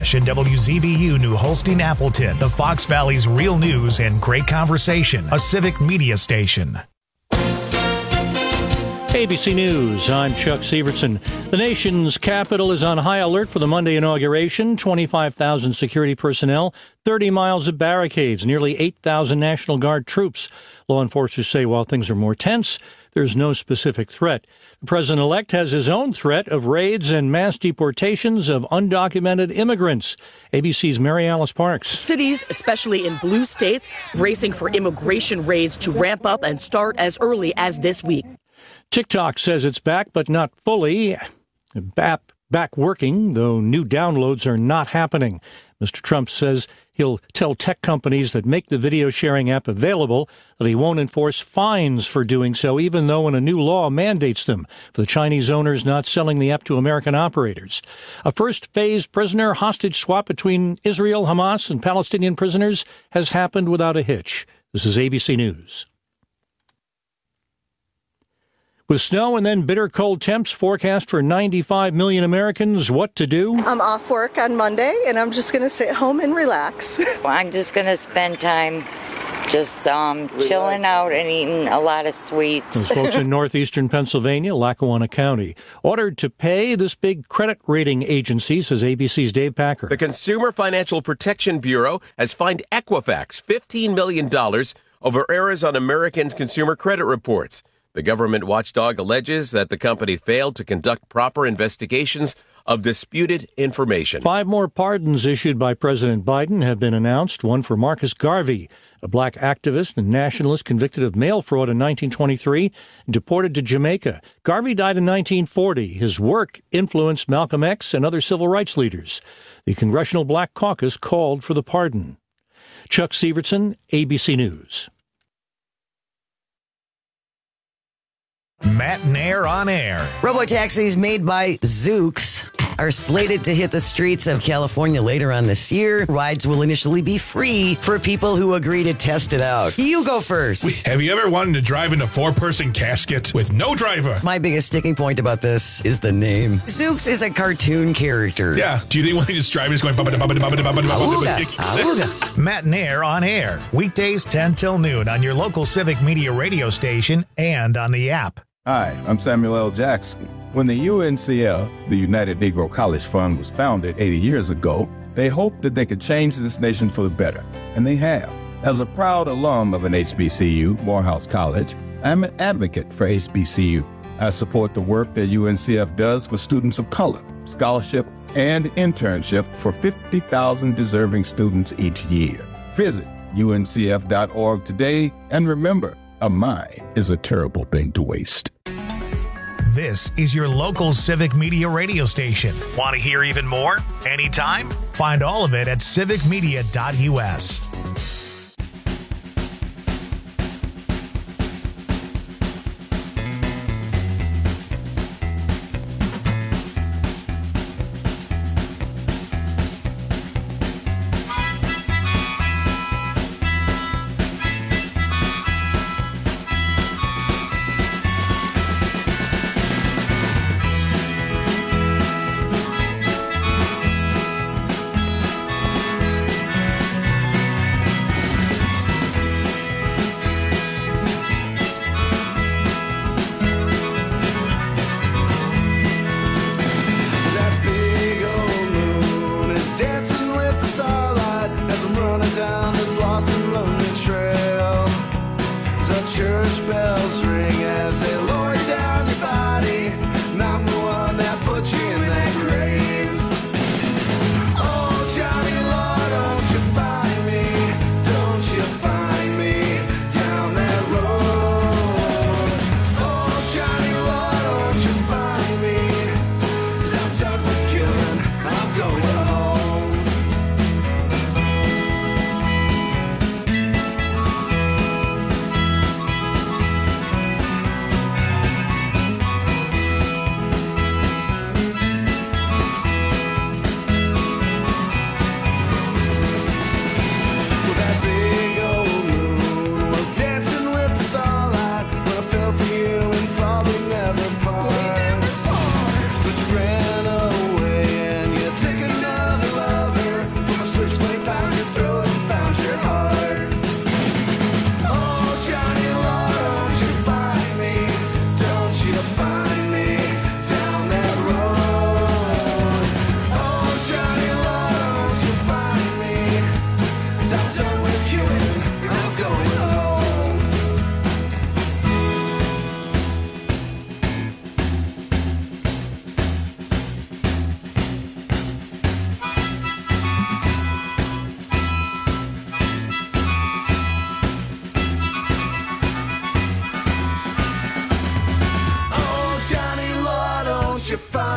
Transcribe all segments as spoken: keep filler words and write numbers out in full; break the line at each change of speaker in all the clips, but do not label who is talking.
Rush and W Z B U New Holstein Appleton, the Fox Valley's real news and great conversation, a civic media station.
A B C News, I'm Chuck Severson. The nation's capital is on high alert for the Monday inauguration. twenty-five thousand security personnel, thirty miles of barricades, nearly eight thousand National Guard troops. Law enforcers say while things are more tense, there's no specific threat. The president-elect has his own threat of raids and mass deportations of undocumented immigrants. A B C's Mary Alice Parks.
Cities, especially in blue states, bracing for immigration raids to ramp up and start as early as this week.
TikTok says it's back, but not fully. Back, back working, though new downloads are not happening. Mister Trump says he'll tell tech companies that make the video sharing app available that he won't enforce fines for doing so, even though a new law mandates them for the Chinese owners not selling the app to American operators. A first-phase prisoner hostage swap between Israel, Hamas, and Palestinian prisoners has happened without a hitch. This is A B C News. With snow and then bitter cold temps forecast for ninety-five million Americans, what to do?
I'm off work on Monday, and I'm just going to sit home and relax.
Well, I'm just going to spend time just um, chilling out and eating a lot of sweets.
Those folks in northeastern Pennsylvania, Lackawanna County, ordered to pay this big credit rating agency, says A B C's Dave Packer.
The Consumer Financial Protection Bureau has fined Equifax fifteen million dollars over errors on Americans' consumer credit reports. The government watchdog alleges that the company failed to conduct proper investigations of disputed information.
Five more pardons issued by President Biden have been announced, one for Marcus Garvey, a black activist and nationalist convicted of mail fraud in nineteen twenty-three and deported to Jamaica. Garvey died in nineteen forty. His work influenced Malcolm X and other civil rights leaders. The Congressional Black Caucus called for the pardon. Chuck Severson, A B C News.
Matt Nair on air.
Robotaxis made by Zoox are slated to hit the streets of California later on this year. Rides will initially be free for people who agree to test it out. You go first.
Wait, have you ever wanted to drive in a four-person casket with no driver?
My biggest sticking point about this is the name. Zoox is a cartoon character.
Yeah. Do you think when he just driving, it's going...
Awooga, awooga.
Matt Nair on air. Weekdays ten till noon on your local Civic Media radio station and on the app.
Hi, I'm Samuel L. Jackson. When the U N C F, the United Negro College Fund, was founded eighty years ago, they hoped that they could change this nation for the better, and they have. As a proud alum of an H B C U, Morehouse College, I'm an advocate for H B C U. I support the work that U N C F does for students of color, scholarship, and internship for fifty thousand deserving students each year. Visit U N C F dot org today, and remember, a mind is a terrible thing to waste.
This is your local Civic Media radio station. Want to hear even more? Anytime? Find all of it at civic media dot U S.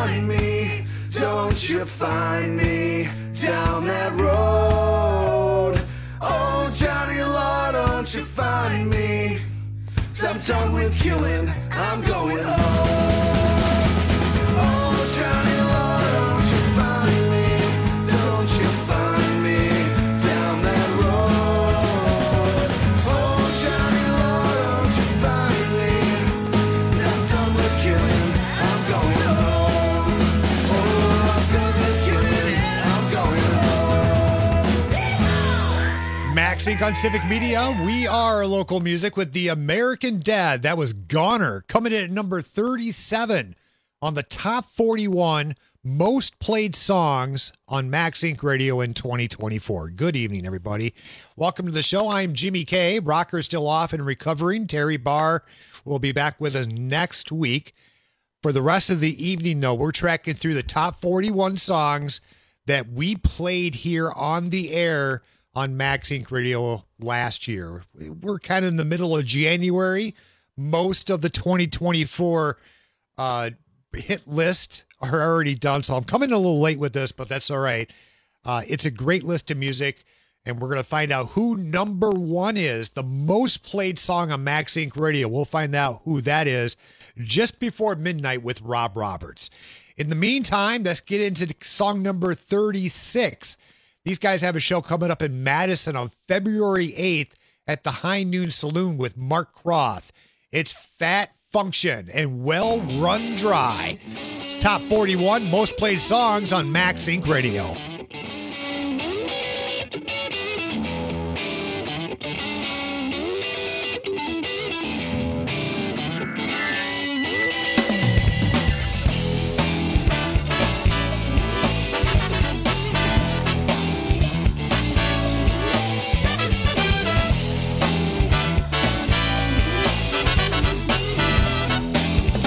find me, don't you find me down that road. Oh, Johnny Law, don't you find me, 'cause I'm done with killing, I'm going home. Oh, Johnny Law, don't you find me, don't you find me down that road. Oh, Johnny Law, don't you find me, 'cause I'm done with killing, I'm going home. Oh, I'm done with killing, I'm going home.
Max Inc on Civic Media. We are local music with the American Dad. That was Goner, coming in at number thirty-seven on the top forty-one most played songs on Max Inc Radio in twenty twenty-four. Good evening, everybody. Welcome to the show. I'm Jimmy K. Brocker's still off and recovering. Terry Barr will be back with us next week. For the rest of the evening, though, we're tracking through the top forty-one songs that we played here on the air on Max Inc Radio last year. We're kind of in the middle of January. Most of the twenty twenty-four uh, hit list are already done, so I'm coming a little late with this, but that's all right. Uh, it's a great list of music, and we're going to find out who number one is, the most played song on Max Inc Radio. We'll find out who that is just before midnight with Rob Roberts. In the meantime, let's get into song number thirty-six. These guys have a show coming up in Madison on February eighth at the High Noon Saloon with Mark Croth. It's Fat Function and Well Run Dry. It's top forty-one most played songs on Max Inc Radio.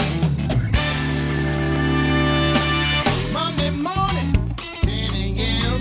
Monday morning, ten a.m.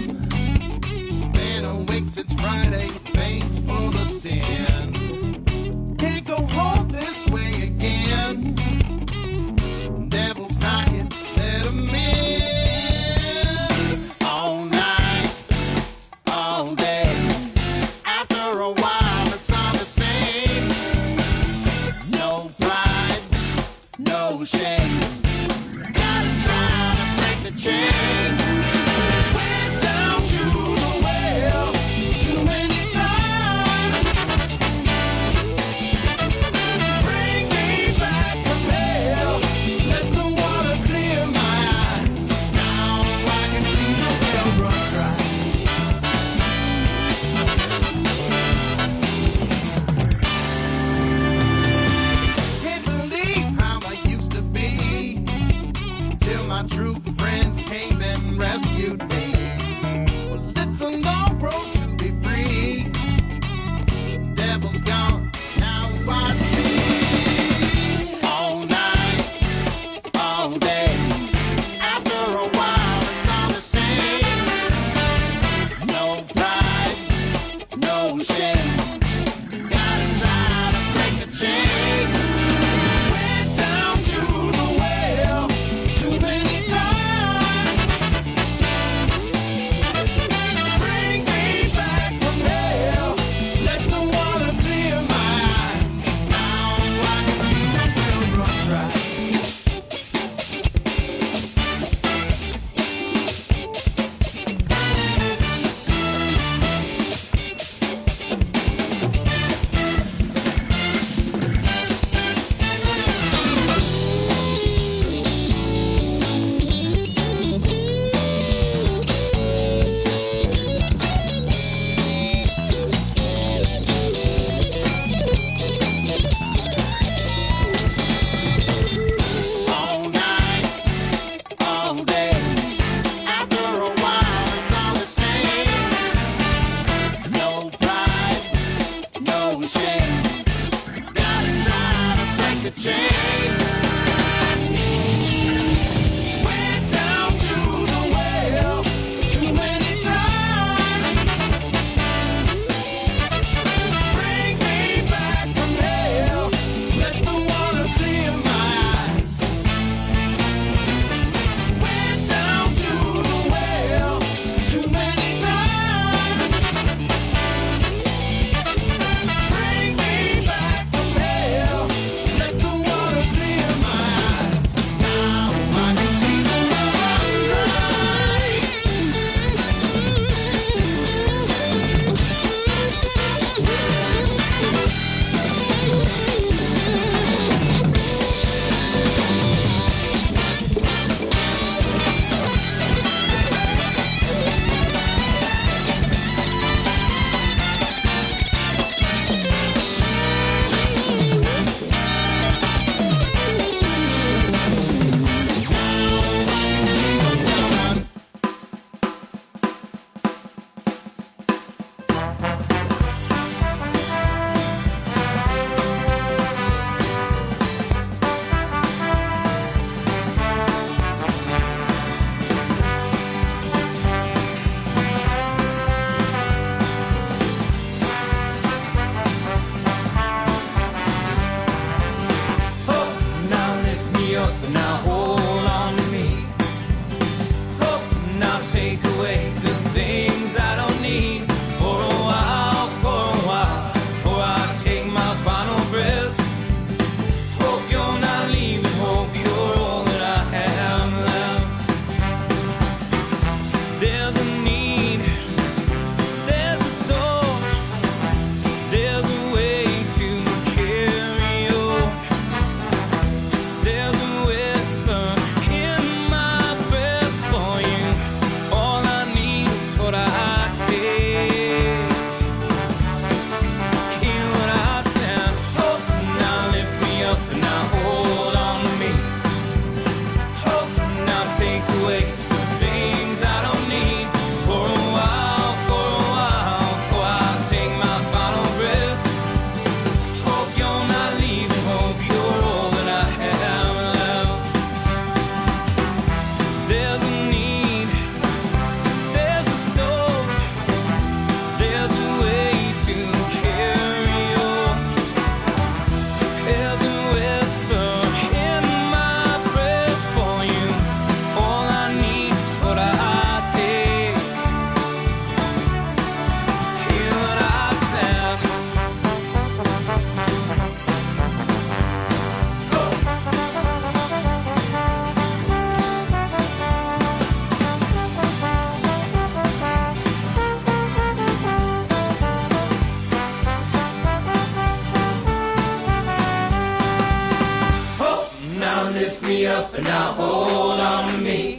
me up and now hold on to me.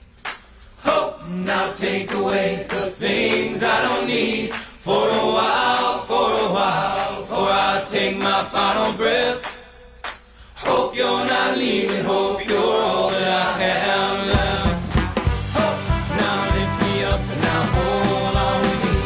Hope now take away the things I don't need. For a while, for a while, for I take my final breath. Hope you're not leaving, hope you're all that I have left. Hope now lift me up and now hold on to me.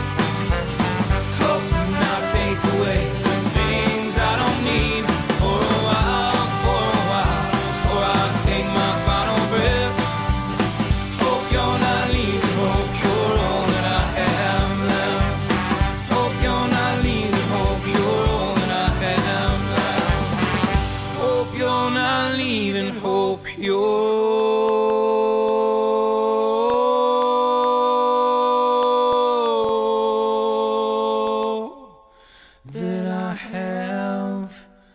Hope now take away the things I don't need. For a while, for a while, for I take my final breath. Hope you're not leaving, hope you're all that I have left. Hope you're not leaving, hope you're all that I have left. Hope you're not leaving, hope you're that I have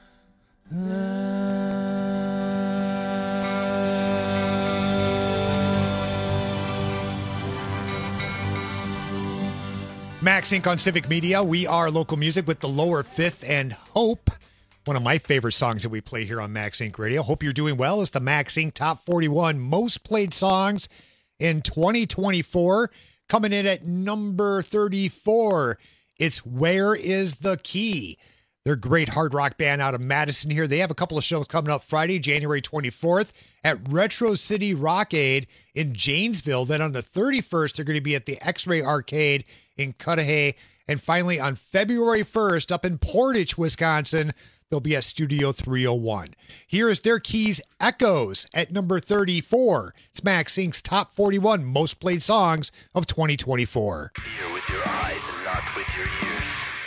Max Inc on Civic Media. We are local music with the Lower Fifth and Hope. One of my favorite songs that we play here on Max Inc Radio. Hope you're doing well. It's the Max Inc Top forty-one most played songs in twenty twenty-four. Coming in at number thirty-four, it's Where Is the Key? They're a great hard rock band out of Madison here. They have a couple of shows coming up Friday, January twenty-fourth at Retro City Rockade in Janesville. Then on the thirty-first, they're going to be at the X-Ray Arcade in Cudahy. And finally, on February first, up in Portage, Wisconsin, they'll be at Studio three oh one. Here is their Keys Echoes at number thirty-four. It's Max Inc Top forty-one most played songs of twenty twenty-four.
Hear with your eyes and not with your ears.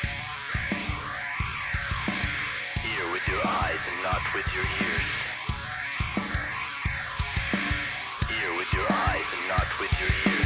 Hear with your eyes and not with your ears. Hear with your eyes and not with your ears.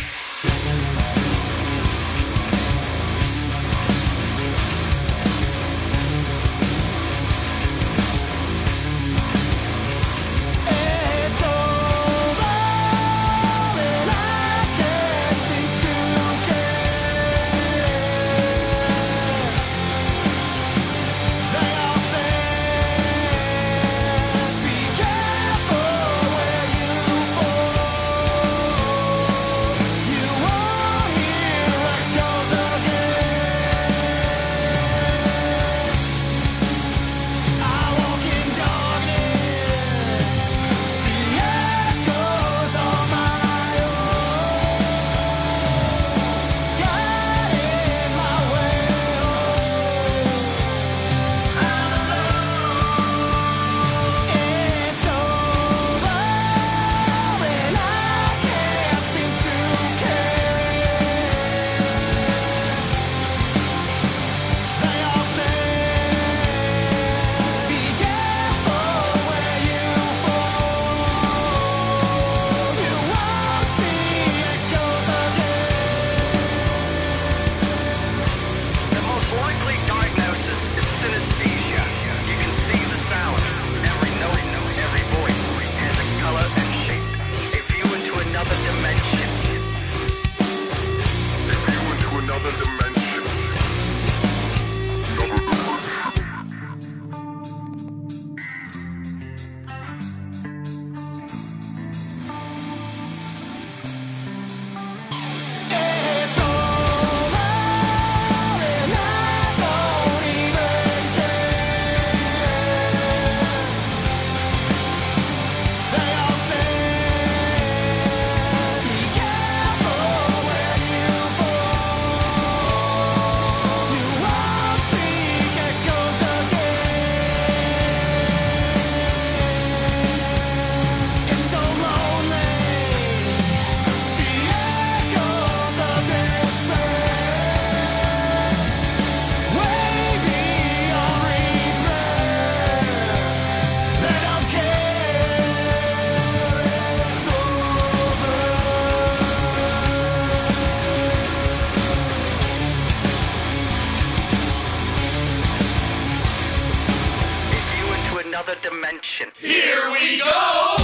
attention.
Here we go!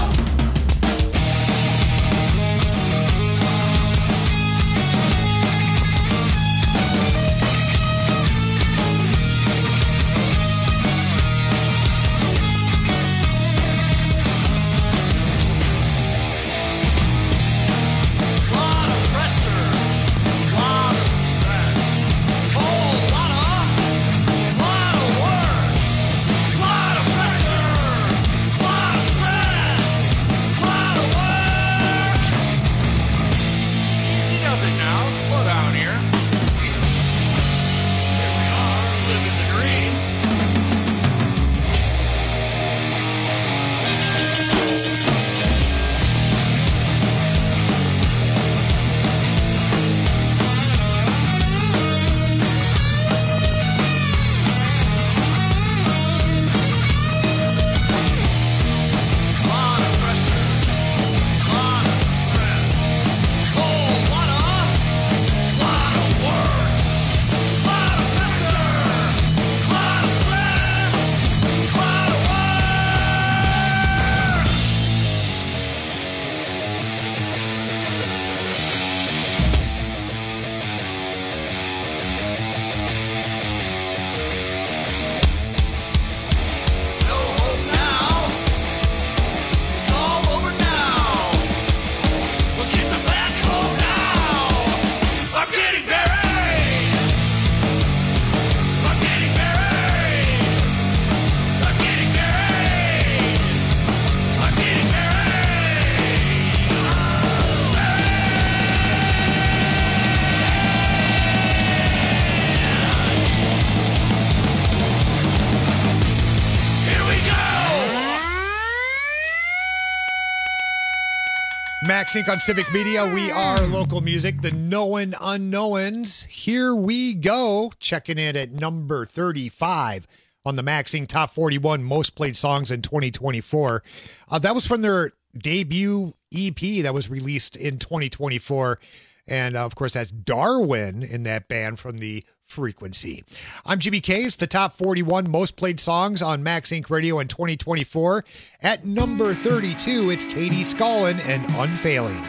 Max Inc on Civic Media. We are local music, the known unknowns. Here we go. Checking in at number thirty-five on the Max Inc Top forty-one Most Played Songs in twenty twenty-four. Uh, that was from their debut E P that was released in twenty twenty-four. And, uh, of course, that's Darwin in that band from the Frequency. I'm Jimmy Case, the Top forty-one Most Played Songs on Max Inc Radio in twenty twenty-four. At number thirty-two, it's Katie Scullin and Unfailing.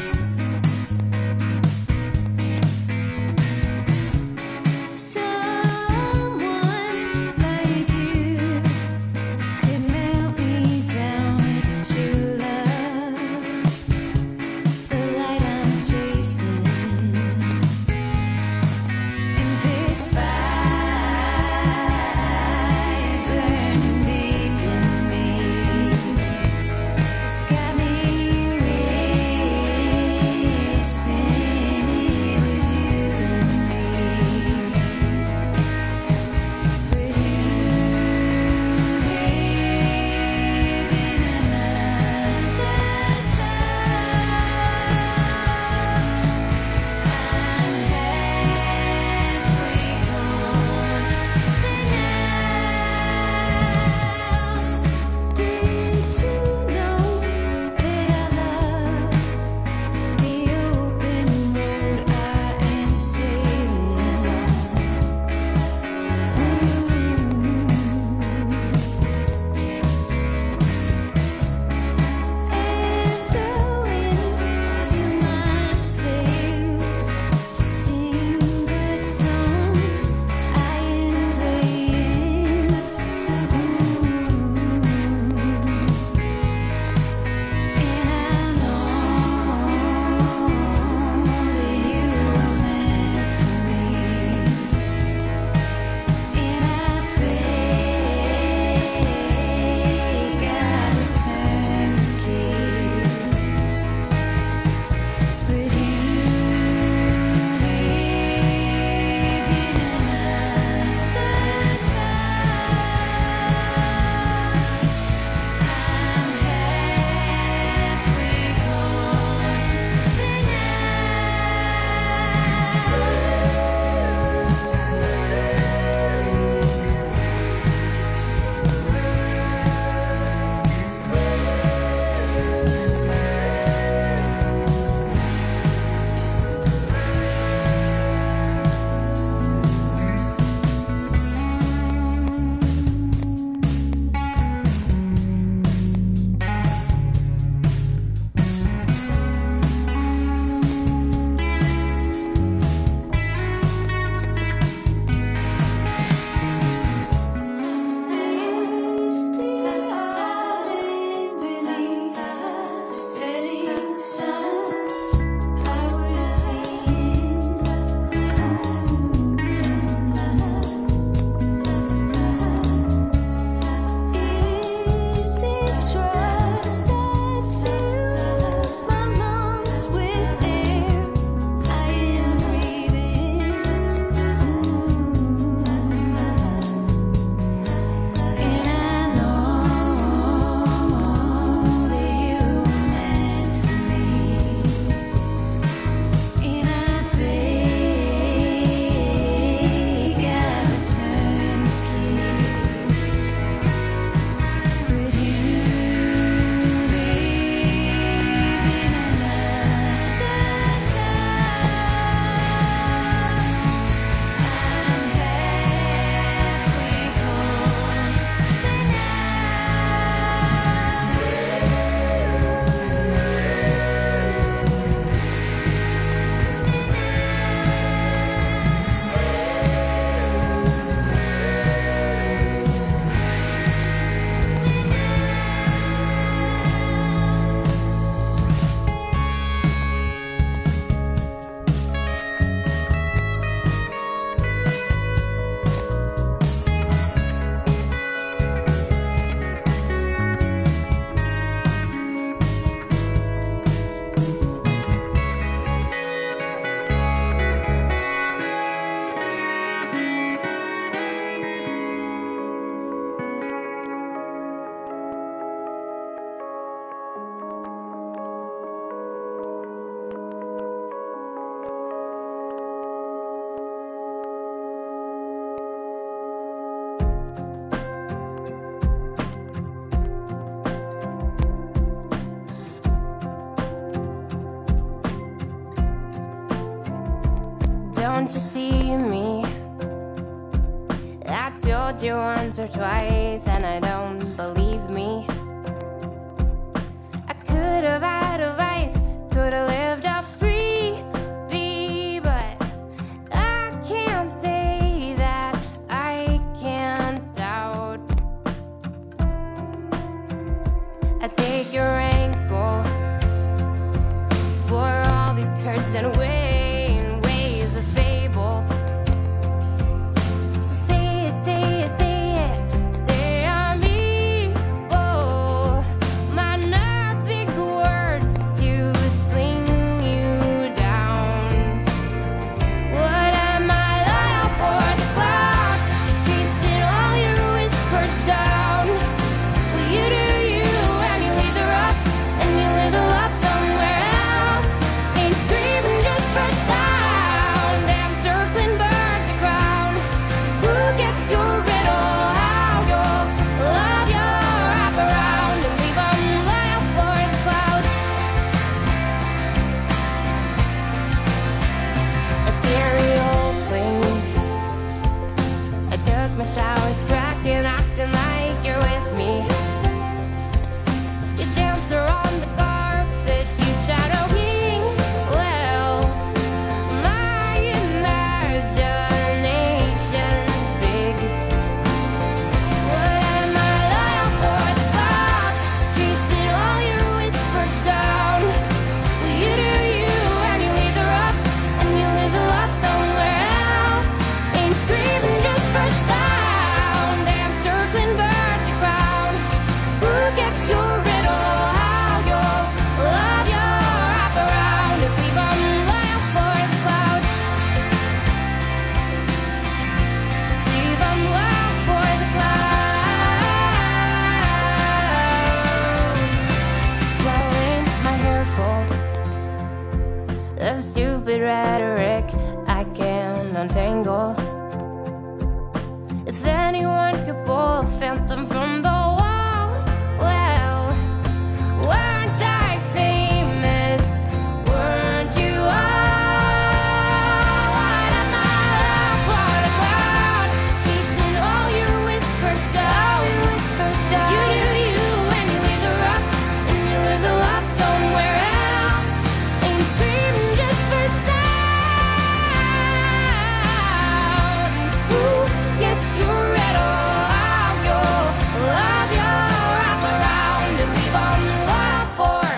Some don't you see me? I told you once or twice and I don't believe me. I could have had advice, could have lived a free bee, but I can't say that I can't doubt. I take your ankle for all these curves and ways, ways of fables. So say it, say it, say it, say I'm evil. My nerve big words to sling you down. What am I loyal for? The clouds chasing all your whispers down. Well, you do you, and you leave the rough, and you leave the love somewhere else. Ain't screaming just for sound. Damn circling birds around. Who gets your riddle? How you'll love your wrap around and leave 'em loyal for the clouds. Ethereal thing. I took my showers, cracking, acting like you're with me. You dance around the carpet, you shadowing. Well, my imagination's big. What am I loyal for? The clouds chasing all your whispers down. Well, you do you, and you leave the rough, and you leave the love somewhere else. Ain't screaming just for sound. Damn circling birds around. Who gets your riddle? How you'll love your wrap around and leave 'em loyal for the clouds. Leave 'em loyal for the clouds. Blowing my hair full of stupid rhetoric I can't untangle. If anyone could pull a phantom from the wall, well, weren't I famous? Weren't you all? What am I love for? The clouds chasing all your whispers down. Whispers down. You do you, and you leave the rough, and you leave the love somewhere else. Ain't screaming just for sound. Who gets your riddle? How you'll love your wrap around and leave 'em loyal for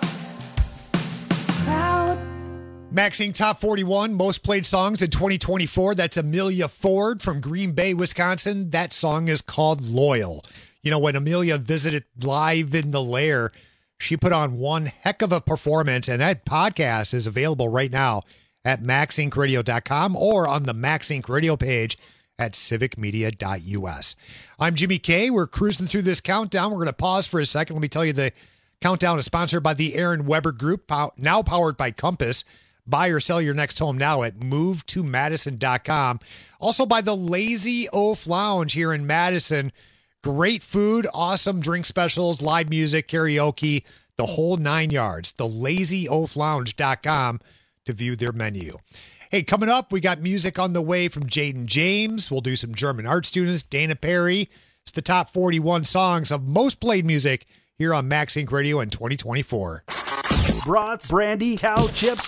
clouds.
Maxing Top forty-one, most played songs in twenty twenty-four. That's Amelia Ford from Green Bay, Wisconsin. That song is called Loyal. You know, when Amelia visited live in the Lair, she put on one heck of a performance, and that podcast is available right now at max inc radio dot com or on the Max Inc Radio page at civic media dot u s. I'm Jimmy K. We're cruising through this countdown. We're going to pause for a second. Let me tell you, the countdown is sponsored by the Aaron Weber Group, pow- now powered by Compass. Buy or sell your next home now at move to madison dot com. Also by the Lazy Oaf Lounge here in Madison. Great food, awesome drink specials, live music, karaoke, the whole nine yards. the lazy oaf lounge dot com to view their menu. Hey, coming up, we got music on the way from Jaden James. We'll do some German art students, Dana Perry. It's the top forty-one songs of most played music here on Max Inc Radio in twenty twenty-four.
Brats, brandy, cow chips,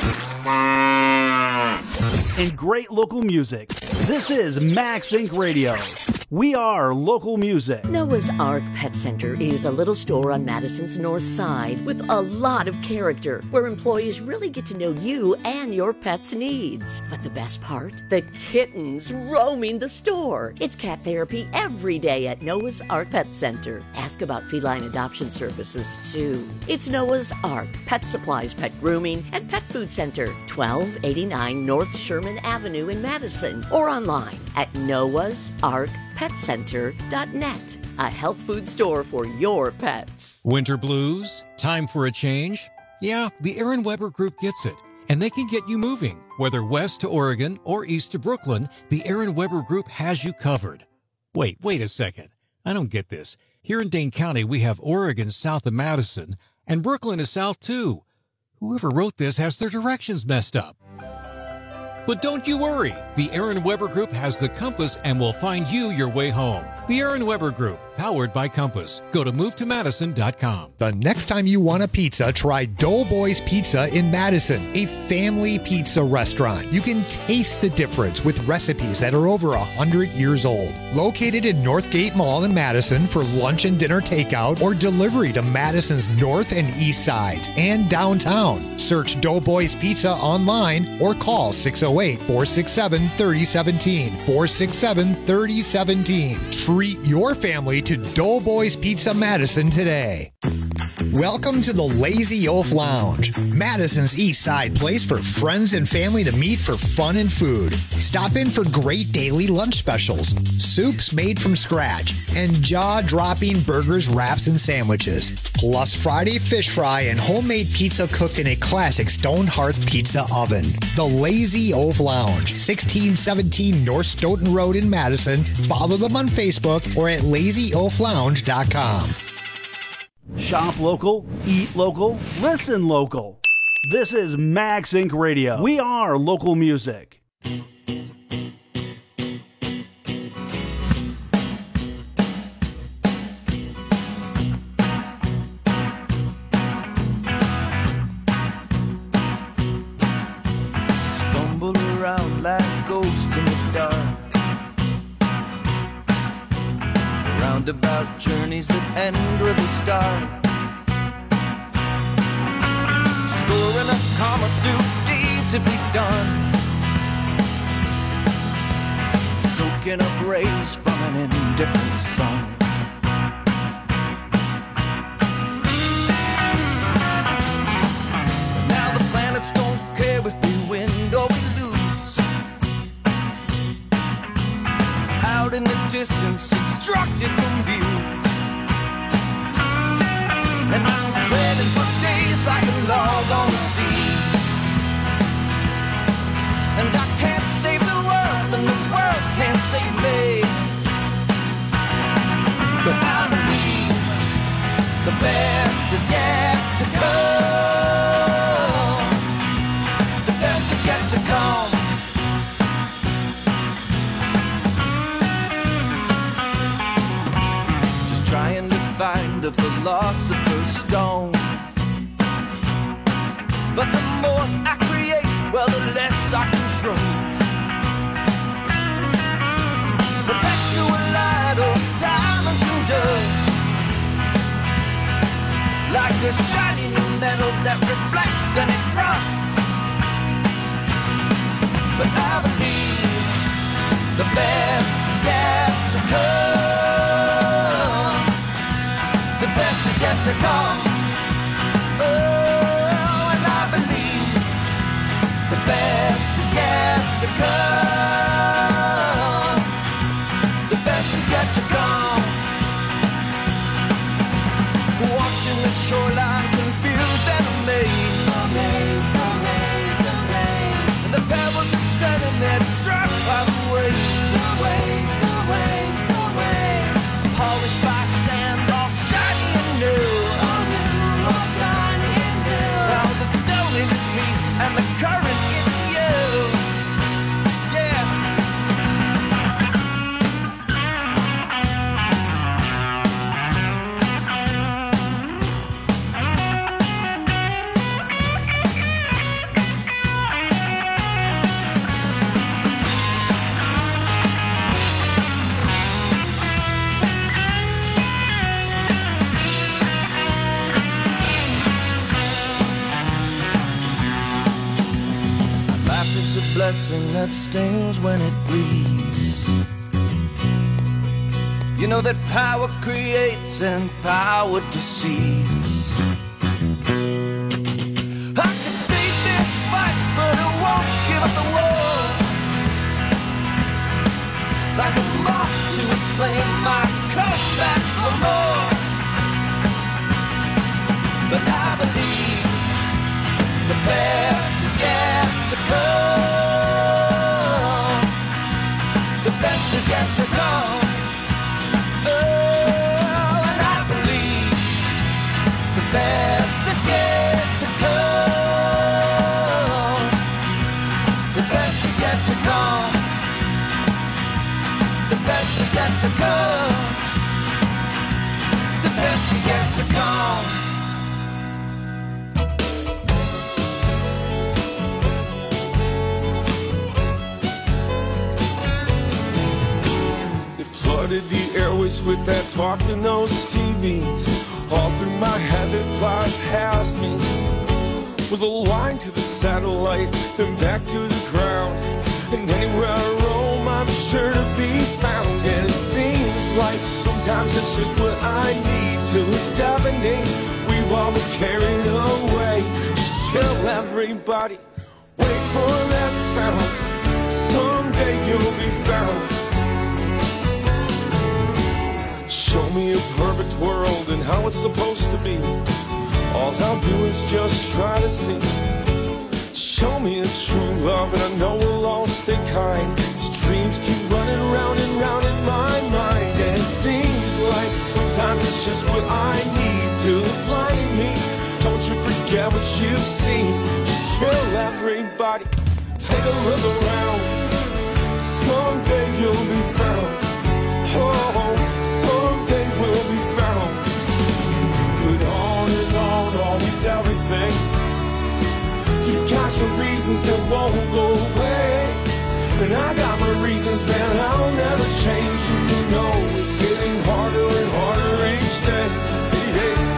and great local music. This is Max Inc Radio. We are local music.
Noah's Ark Pet Center is a little store on Madison's north side with a lot of character, where employees really get to know you and your pet's needs. But the best part? The kittens roaming the store. It's cat therapy every day at Noah's Ark Pet Center. Ask about feline adoption services, too. It's Noah's Ark Pet Supplies, Pet Grooming, and Pet Food Center, twelve eighty-nine North Sherman Avenue in Madison, or online at noahs ark pet center dot net. A health food store for your pets.
Winter blues? Time for a change? Yeah, the Aaron Weber Group gets it. And they can get you moving. Whether west to Oregon or east to Brooklyn, the Aaron Weber Group has you covered. Wait, wait a second. I don't get this. Here in Dane County, we have Oregon south of Madison, and Brooklyn is south too. Whoever wrote this has their directions messed up. But don't you worry. The Aaron Weber Group has the compass and will find you your way home. The Aaron Weber Group, powered by Compass. Go to move to madison dot com.
The next time you want a pizza, try Doughboys Pizza in Madison, a family pizza restaurant. You can taste the difference with recipes that are over one hundred years old. Located in Northgate Mall in Madison for lunch and dinner takeout or delivery to Madison's north and east sides and downtown. Search Doughboys Pizza online or call six oh eight, four six seven, three oh one seven, four six seven, three oh one seven. Treat your family to Doughboys Pizza Madison today. Welcome to the Lazy Oaf Lounge, Madison's East Side place for friends and family to meet for fun and food. Stop in for great daily lunch specials, soups made from scratch, and jaw-dropping burgers, wraps, and sandwiches. Plus Friday fish fry and homemade pizza cooked in a classic stone hearth pizza oven. The Lazy Oaf Lounge, sixteen seventeen North Stoughton Road in Madison. Follow them on Facebook or at lazy oaf lounge dot com.
Shop local, eat local, listen local. This is Max Inc Radio. We are local music.
Stumble around like ghosts in the dark. Roundabout journeys that end with a start. Storing a karma through deeds to be done. Soaking up rays from an indifferent sun. Now the planets don't care if we win or we lose. Out in the distance, obstructed from view. And I'm treading for days like a log on the sea. And I can't save the world, and the world can't save me. But I believe the best is yet to come. The best is yet to come. Trying to find the philosopher's stone. But the more I create, well, the less I control. Perpetual light of diamonds and dust, like a shiny new metal that reflects then it rusts. But I believe the best is yet to come. The best is yet to come. Oh, and I believe the best is yet to come. The best is yet to come. Watching the shoreline confused and amazed. Amazed, amazed, amazed. And the pebbles are setting their trap by the waves. The waves, the waves, the waves. Polished by sand, all shiny and new. All new, all shiny and new. Now the stone is me, and the current is you. Yeah. Life is a blessing that stings when it bleeds. You know that power creates and power deceives. I can see this fight, but I won't give up the war. Like a moth to a flame, I come back for more. But I believe the best is yet to come. The best is yet to come. Oh, and I believe the best is yet to come. The best is
airways with that talk and those T Vs. All through my head they fly past me. With a line to the satellite, then back to the ground. And anywhere I roam, I'm sure to be found. And it seems like sometimes it's just what I need till it's deafening. We've all been carried away. Just chill, everybody. Wait for that sound. Someday you'll be found. Show me a perfect world and how it's supposed to be. All I'll do is just try to see. Show me a true love and I know we'll all stay kind. These dreams keep running round and round in my mind. And it seems like sometimes it's just what I need till it's blinding me. Don't you forget what you've seen. Just chill, everybody. Take a look around. Someday you'll be found. Oh, someday we'll be found. But on and on, always everything. You got your reasons that won't go away. And I got my reasons, man, I'll never change. You know it's getting harder and harder each day. Hey,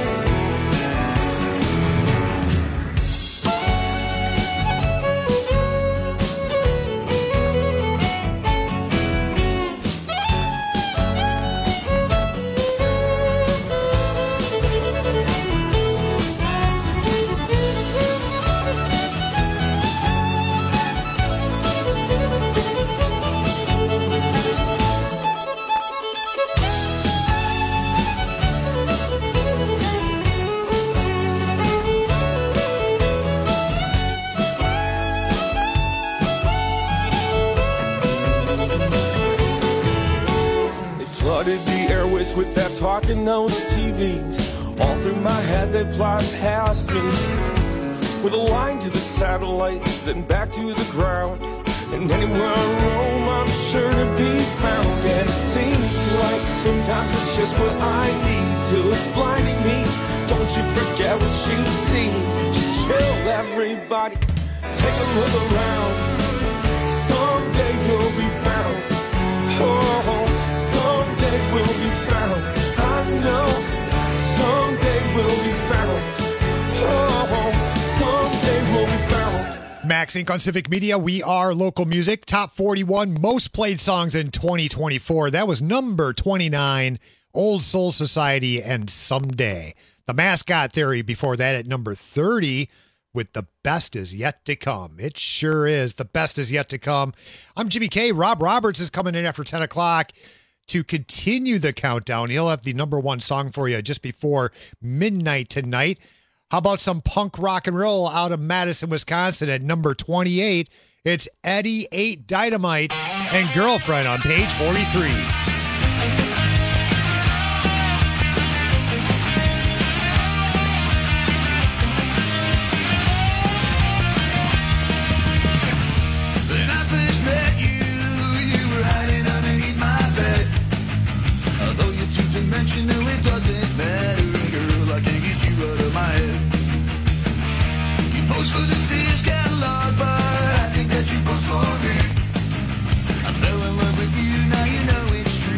flooded the airways with that talk and those T Vs. All through my head they fly past me. With a line to the satellite, then back to the ground. And anywhere I roam, I'm sure to be found. And it seems like sometimes it's just what I need till it's blinding me. Don't you forget what you see. Just chill, everybody. Take a look around. Someday you'll be found. Oh, someday we'll be found. I know someday we'll be found. Oh, someday we'll be found.
Max Incorporated on Civic Media. We are local music. Top forty-one most played songs in twenty twenty-four. That was number twenty-nine, Old Soul Society and Someday. The Mascot Theory before that at number thirty with The Best Is Yet to Come. It sure is. The best is yet to come. I'm Jimmy K. Rob Roberts is coming in after ten o'clock to continue the countdown. He'll have the number one song for you just before midnight tonight. How about some punk rock and roll out of Madison, Wisconsin at number twenty-eight? It's Eddie eight Dynamite and Girlfriend on page forty-three.
When I first met you, you were hiding underneath my bed. Although you're two-dimensional, it doesn't matter, girl, I can't get you out of my head. You post for the Sears catalog, but I think that you post for me. I fell in love with you, now you know it's true.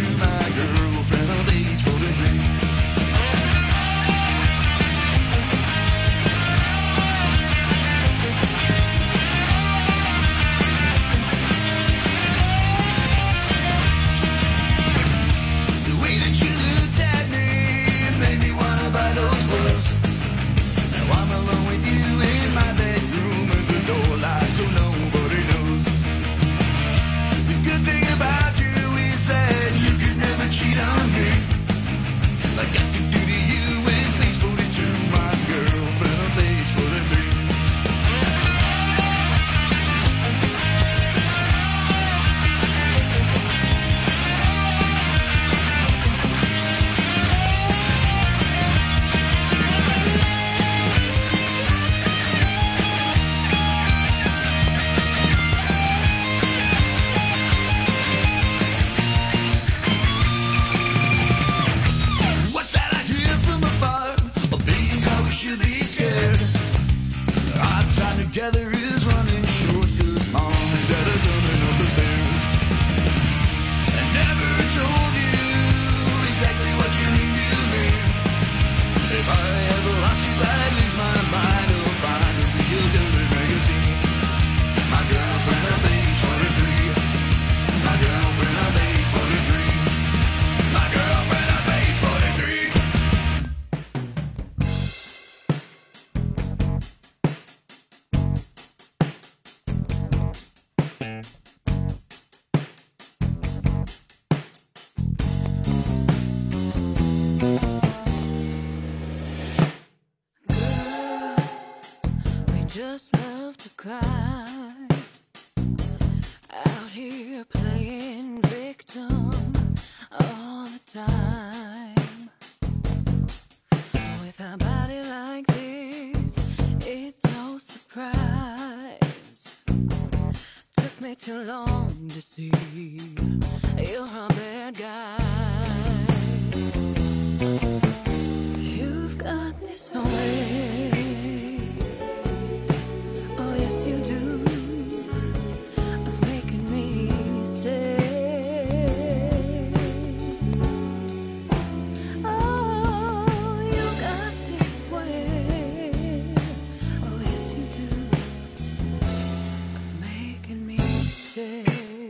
just love to cry. Out here playing victim all the time. With a body like this, it's no surprise. Took me too long to see you're a bad guy. You've got this way. Oh yes you do. Of making me stay. Oh, you got this way. Oh yes you do. Of making me stay.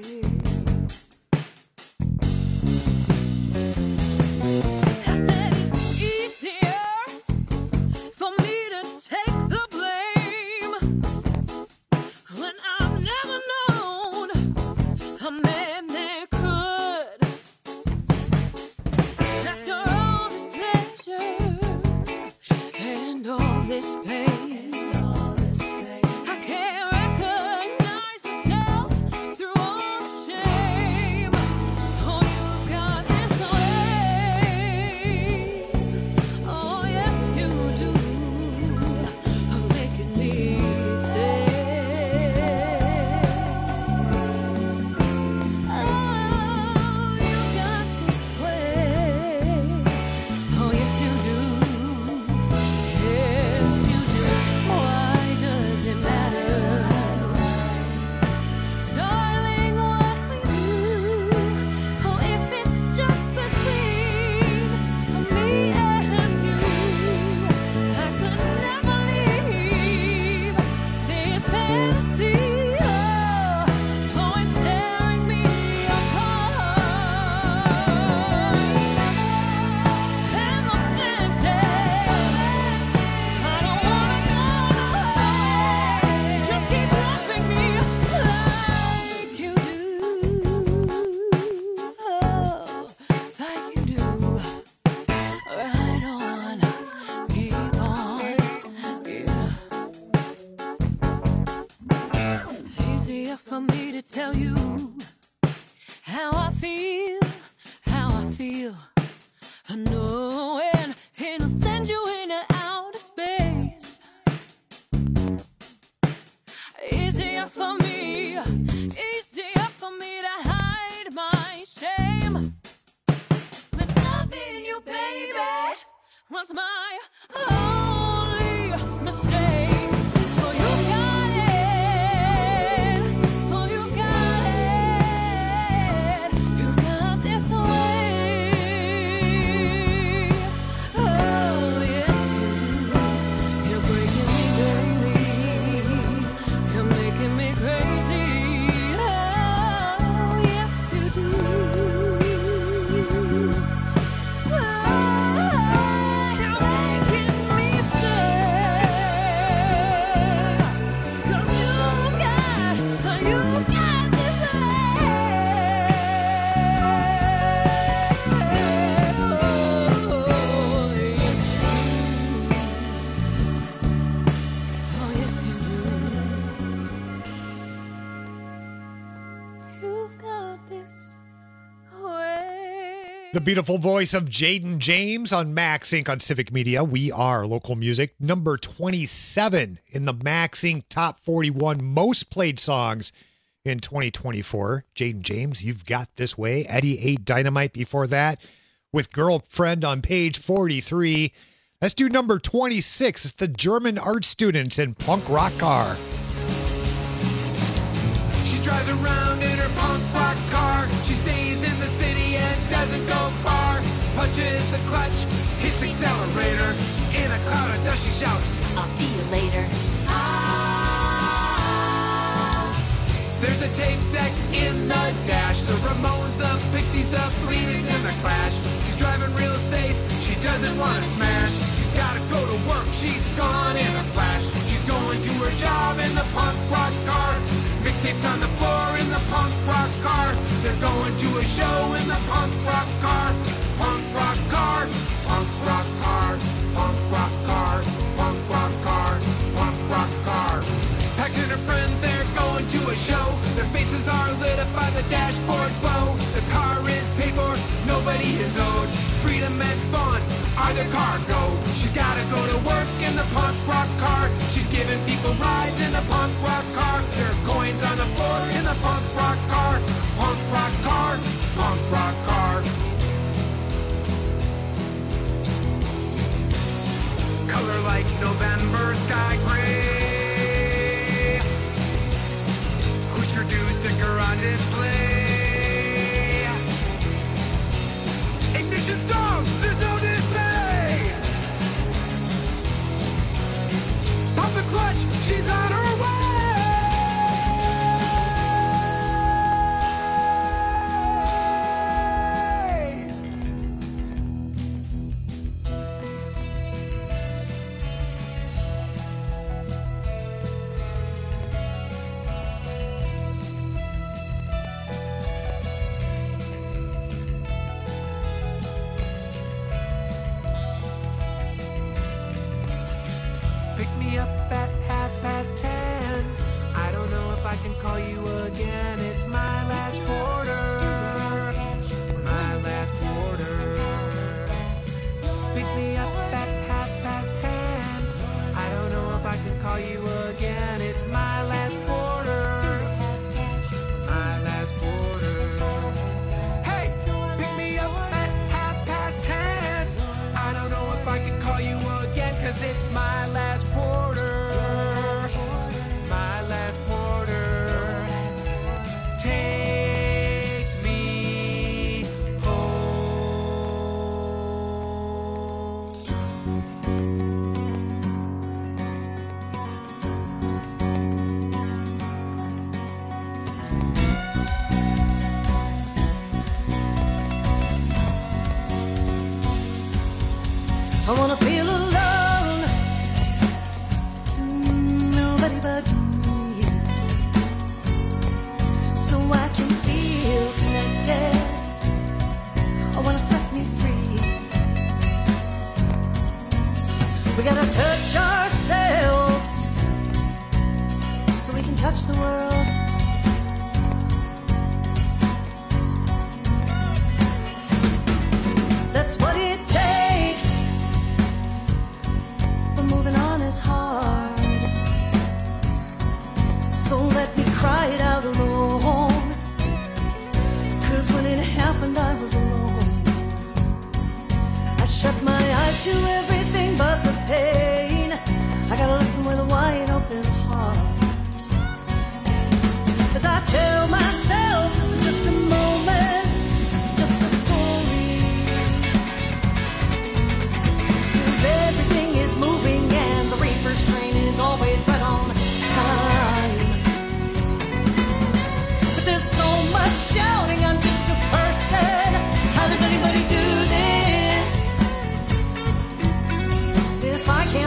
For me to tell you how I feel, how I feel. I know and it'll send you into outer space. Easier for me, easier for me to hide my shame. But loving you, baby, was my only mistake.
The beautiful voice of Jaden James on Max Incorporated on Civic Media. We are local music. Number twenty-seven in the Max Incorporated Top forty-one most played songs in twenty twenty-four. Jaden James, You've Got This Way. Eddie ate Dynamite before that with Girlfriend on page forty-three. Let's do number twenty-six. It's the German art students in Punk Rock Car.
She drives around in her punk rock car. She stays in the city and doesn't go far. Punches the clutch, hits the accelerator. In a cloud of dust she shouts,
I'll see you later.
Ah! There's a tape deck in the dash. The Ramones, the Pixies, the Bleeding, and the Clash. She's driving real safe, she doesn't want to smash. She's gotta go to work, she's gone in a flash. She's going to her job in the punk rock car. Mixtapes on the floor in the punk rock car. They're going to a show in the punk rock car. Punk rock car, punk rock car, punk rock car, punk rock car, punk rock car. dashboard glow. The car is paid for, nobody is owed. Freedom and fun are the cargo. She's gotta go to work in the punk rock car. She's giving people rides in the punk rock car. There are coins on the floor in the punk rock car. Punk rock car, punk rock car. Color like November sky gray. Who's your dude sticker on display? Ignition stop, there's no display. Pop the clutch, she's on her way. Pick me up at half past ten. I don't know if I can call you again. It's my last quarter. My last quarter. Pick me up at half past ten. I don't know if I can call you again. It's my last quarter. My last quarter. Hey, pick me up at half past ten. I don't know if I can call you again, 'cause it's my last quarter. My last quarter. Take me
I wanna feel alone. Mm, Nobody but me. So I can feel connected. I wanna set me free. We gotta touch ourselves so we can touch the world. That's what it takes. But moving on is hard. So let me cry it out alone. 'Cause when it happened I was alone. I shut my eyes to everything but the pain. I gotta listen with a wide open heart. As I tell myself this is just a moment, just a story. 'Cause everything is moving and the reaper's train is always right on time. But there's so much shouting, I'm just a person. How does anybody do this? If I can't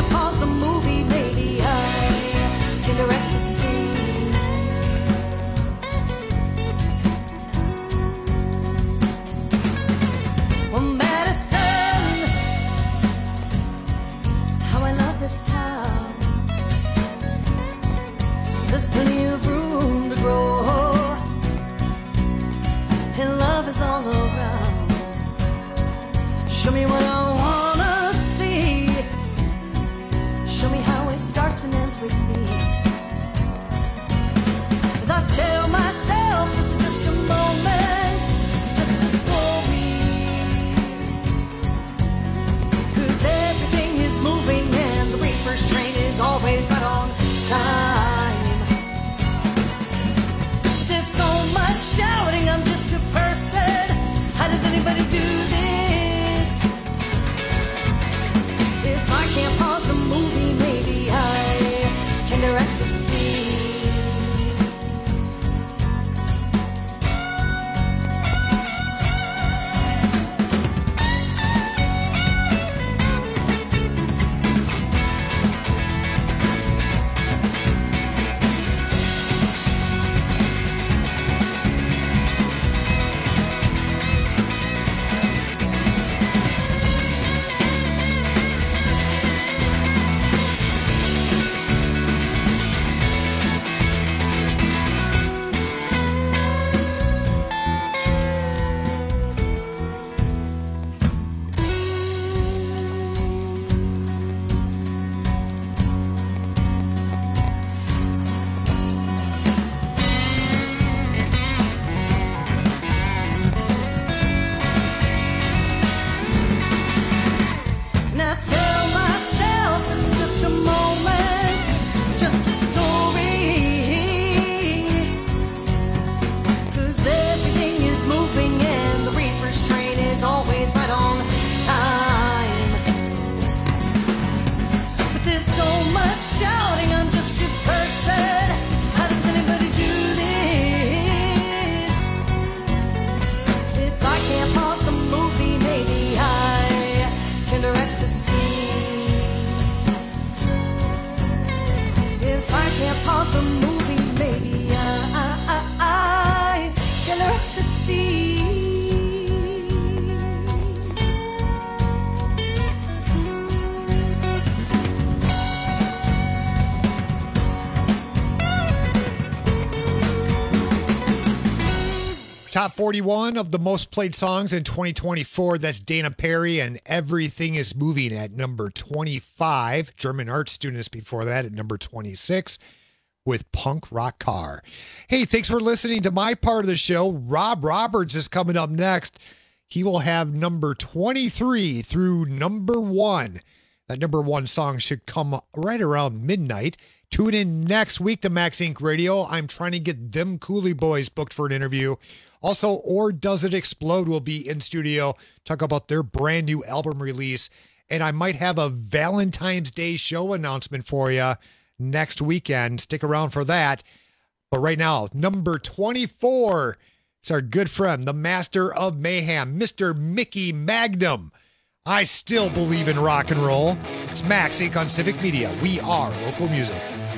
top forty-one of the most played songs in twenty twenty-four. That's Dana Perry and Everything is Moving at number twenty-five. German art students before that at number twenty-six with Punk Rock Car. Hey, thanks for listening to my part of the show. Rob Roberts is coming up next. He will have number twenty-three through number one. That number one song should come right around midnight. Tune in next week to Max Inc Radio. I'm trying to get them Cooley Boys booked for an interview. Also, Or Does It Explode will be in studio, talk about their brand new album release. And I might have a Valentine's Day show announcement for you next weekend. Stick around for that. But right now, number twenty-four is our good friend, the master of mayhem, Mister Mickey Magnum. I still believe in rock and roll. It's Max Inc on Civic Media. We are local music.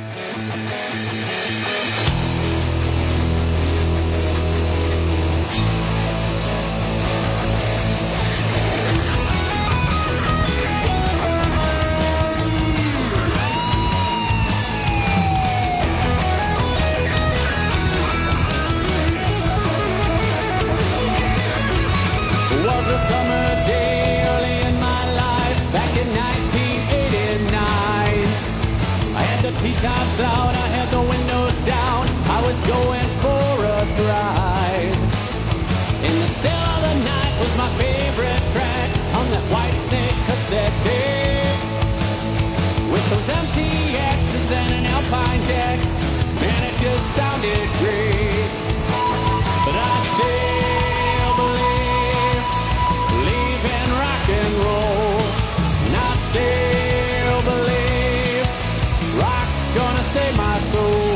It was a summer day early in my life, back in nineteen eighty-nine. I had the T-tops out, I had the windows down, I was going for a drive. In the still of the night was my favorite track on that White Snake cassette tape. With those M T X's and an Alpine deck, man, it just sounded great. But I still believe, believe in rock and roll. And I still believe rock's gonna save my soul.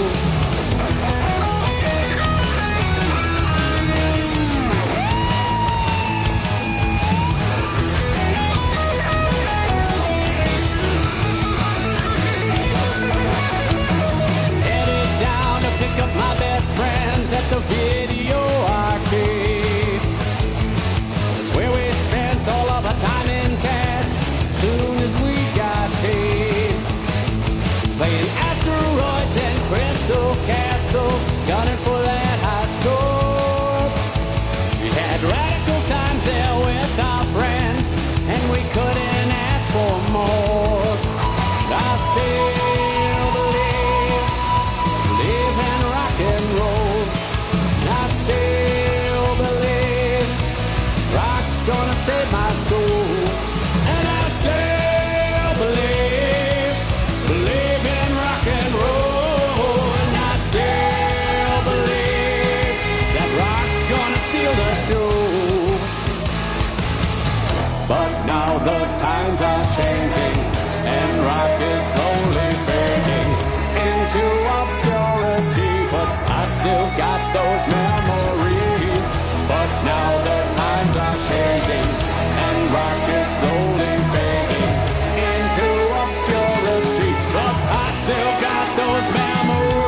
Headed down to pick up my best friends at the video arcade. That's where we spent all of our time in cash soon as we got paid. Playing asteroids and Crystal Castle, gunning for that high score. We had radical times there with our friends, and we couldn't ask for more. I still believe, believe in rock and roll. And I still believe rock's gonna save my soul. And I still believe, believe in rock and roll. And I still believe that rock's gonna steal the show. But now the times are changing, and rock is slowly fading into obscurity. But I still got those memories. But now the times are changing, and rock is slowly fading into obscurity. But I still got those memories.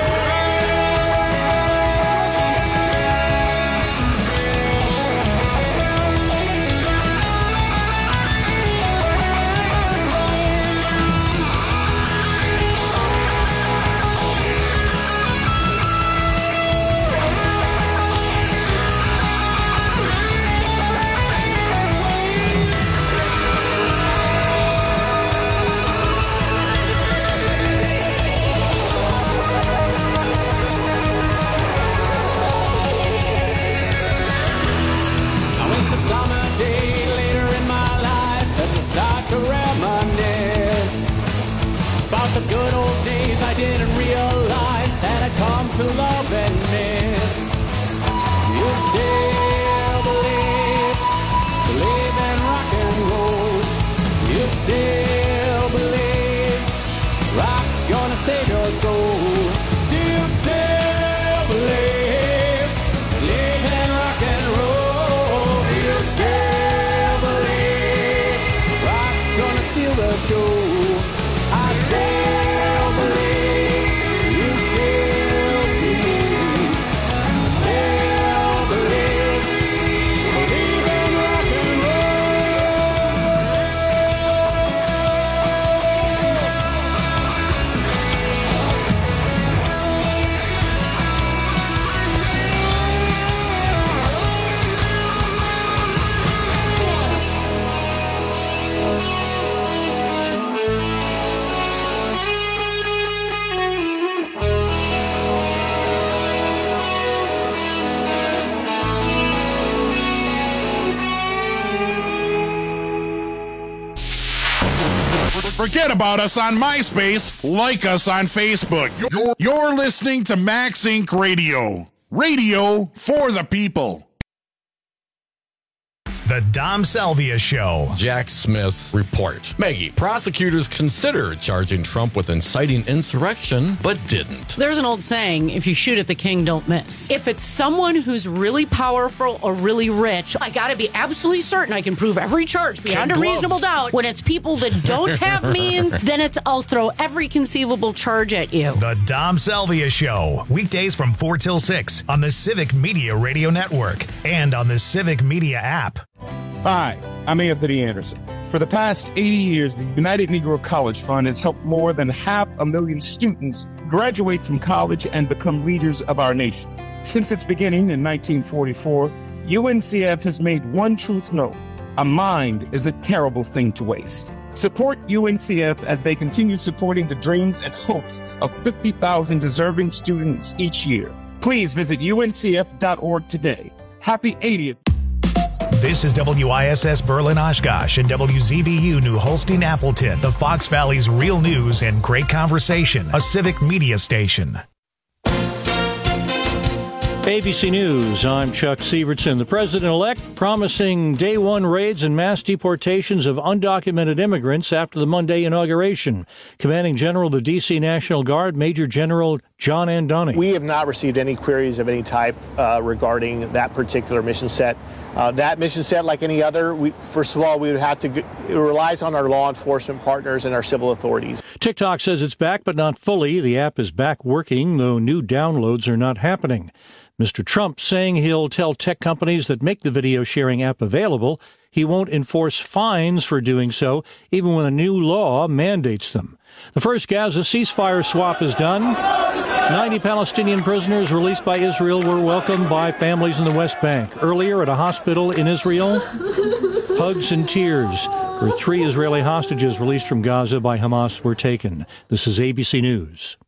Now it's a summer day later in my life as I start to reminisce about the good old days I didn't realize that I'd come to love and miss. You still believe, believe in rock and roll. You still believe rock's gonna save your soul. Do you still believe, believe in rock and roll? Do you still believe rock's gonna steal the show? I still believe,
Forget about us on MySpace. Like us on Facebook. You're, you're listening to Max Incorporated. Radio. Radio for the people.
The Dom Salvia Show.
Jack Smith's report. Maggie, prosecutors considered charging Trump with inciting insurrection, but didn't.
There's an old saying, if you shoot at the king, don't miss. If it's someone who's really powerful or really rich, I gotta be absolutely certain I can prove every charge beyond
Kid
a reasonable
gloves.
doubt. When it's people that don't have means, then it's I'll throw every conceivable charge at you.
The Dom Salvia Show. Weekdays from four till six on the Civic Media Radio Network and on the Civic Media app.
Hi, I'm Anthony Anderson. For the past eighty years, the United Negro College Fund has helped more than half a million students graduate from college and become leaders of our nation. Since its beginning in nineteen forty-four, U N C F has made one truth known: a mind is a terrible thing to waste. Support U N C F as they continue supporting the dreams and hopes of fifty thousand deserving students each year. Please visit U N C F dot org today. Happy eightieth.
This is W I S S Berlin Oshkosh and W Z B U New Holstein Appleton, the Fox Valley's real news and great conversation, a civic media station.
A B C News, I'm Chuck Sievertson. The president-elect promising day one raids and mass deportations of undocumented immigrants after the Monday inauguration. Commanding General of the D C National Guard, Major General John Andoni.
We have not received any queries of any type uh, regarding that particular mission set. Uh, that mission set, like any other, we, first of all, we would have to, g- it relies on our law enforcement partners and our civil authorities.
TikTok says it's back, but not fully. The app is back working, though new downloads are not happening. Mister Trump saying he'll tell tech companies that make the video sharing app available he won't enforce fines for doing so, even when a new law mandates them. The first Gaza ceasefire swap is done. ninety Palestinian prisoners released by Israel were welcomed by families in the West Bank. Earlier at a hospital in Israel, hugs and tears where three Israeli hostages released from Gaza by Hamas were taken. This is A B C News.